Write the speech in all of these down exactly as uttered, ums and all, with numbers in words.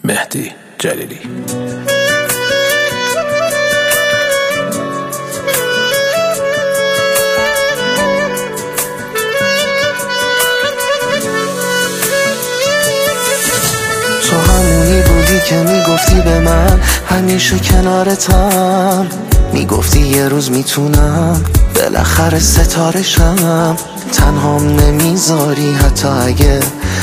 مهدی جلیلی. تو همونی بودی که میگفتی به من همیشه کنارتم، میگفتی یه روز میتونم بالاخره ستارشم، تنهام نمیذاری حتی اگه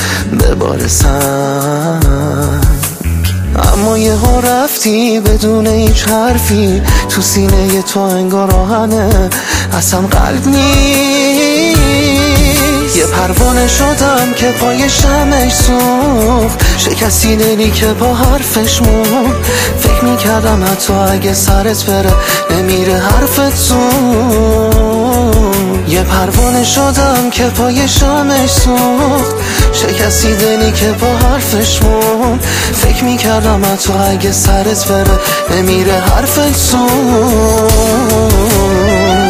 ببارسم. اما یه ها رفتی بدون هیچ حرفی، تو سینه تو انگار آهنه اصلا قلب نیست. یه پروانه شدم که پای شمعش سوخت، شکستی دلی که با حرفش مون، فکر میکردم حتی اگه سرت بره نمیره حرفت زود. یه پروانه شدم که پای شمعش سوخت، شکستی دلی که با حرفش مون، فکر میکردم حتی اگه سرت بره نمیره حرفت زود.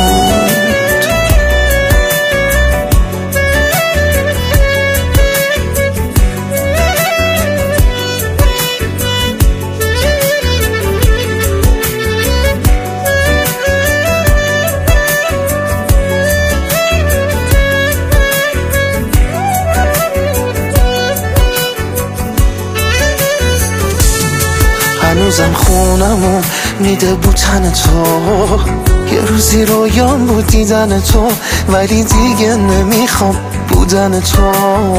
هنوزم خونمون میده بودن تو، یه روزی رویام بود دیدن تو، ولی دیگه نمیخوام بودن تو.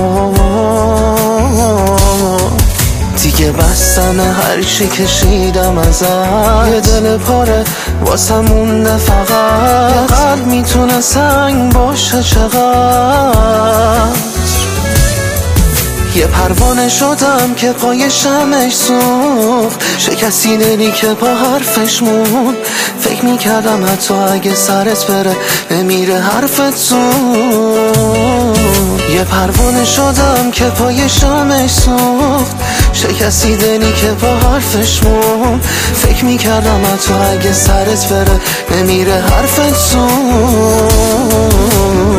دیگه بستم هر چی کشیدم ازت، یه دل پاره واسه مونده فقط، قلب میتونه سنگ باشه چقدر. یه پروانه شدم که پای شمعش سوخت، شکستی دلی که با حرفش مون، فکر میکردم حتی اگه سرت بره نمیره حرفت زود. یه پروانه شدم که پای شمعش سوخت، شکستی دلی که با حرفش مون، فکر میکردم حتی اگه سرت بره نمیره حرفت زود.